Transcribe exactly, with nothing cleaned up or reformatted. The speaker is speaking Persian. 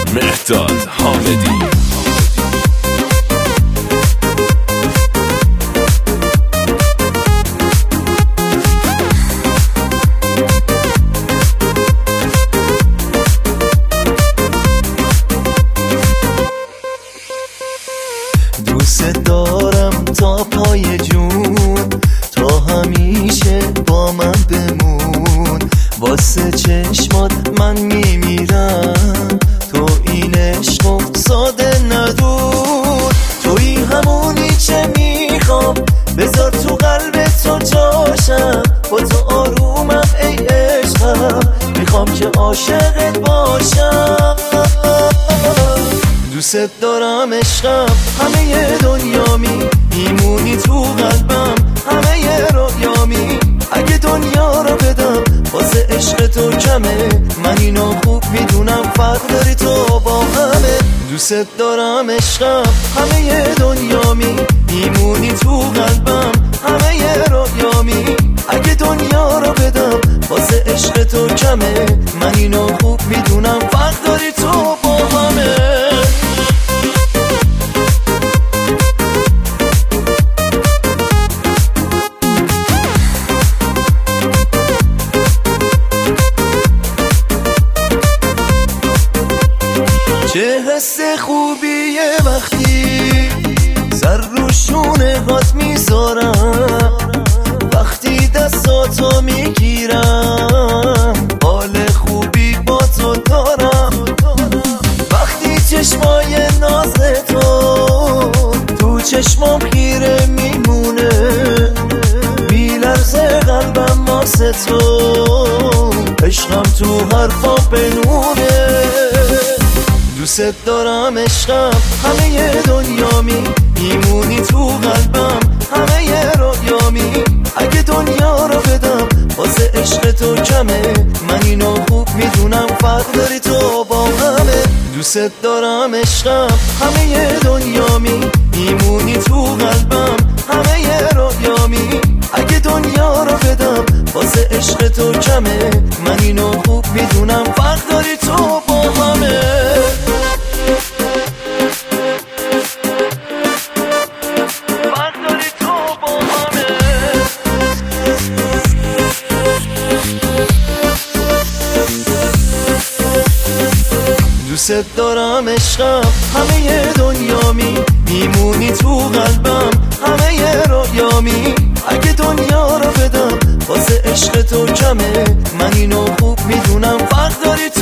مهداد حامدی. دوست دارم تا پای جون، تا همیشه با من بمون. واسه چشمات من میمیرم، تو این عشقو ساده ندون. توی همونی چه میخوام، بذار تو قلب تو جاشم. با تو آرومم ای عشقم، میخوام که عاشقت باشم. دوست دارم عشقم، همه دنیامی، میمونی تو قلبم، همه رویامی. اگه دنیا رو بدم واسه عشق تو کمه، من اینو خوب میدونم فرق داری تو با همه. دوست دارم عشقم، همه دنیامی، میمونی تو قلبم، همه رویامی. اگه دنیا رو بدم واسه عشق تو کمه، من اینو خوب میدونم فرق داری تو با همه. چه حس خوبیه وقتی سر رو شونه هات میذارم، وقتی دستاتو میگیرم حال خوبی با تو دارم. وقتی چشمای ناز تو تو چشمام خیره میمونه، میلرزه قلبم واسه تو، عشقم تو حرفا بنونه. دوست دارم عشقم، همه دنیامی، میمونی تو قلبم، همه رویامی. اگه دنیا رو بدم واسه عشق تو کمه، من اینو خوب میدونم فرق داری تو با همه. دوست دارم عشقم، همه دنیامی، میمونی تو قلبم، همه رویامی. اگه دنیا رو بدم واسه عشق تو کمه، من اینو خوب میدونم فرق داری تو با همه. دوست دارم عشقم، همه دنیامی، میمونی تو قلبم، همه رویامی. اگه دنیا رو بدم واسه عشق تو کمه، من اینو خوب میدونم فرق داری تو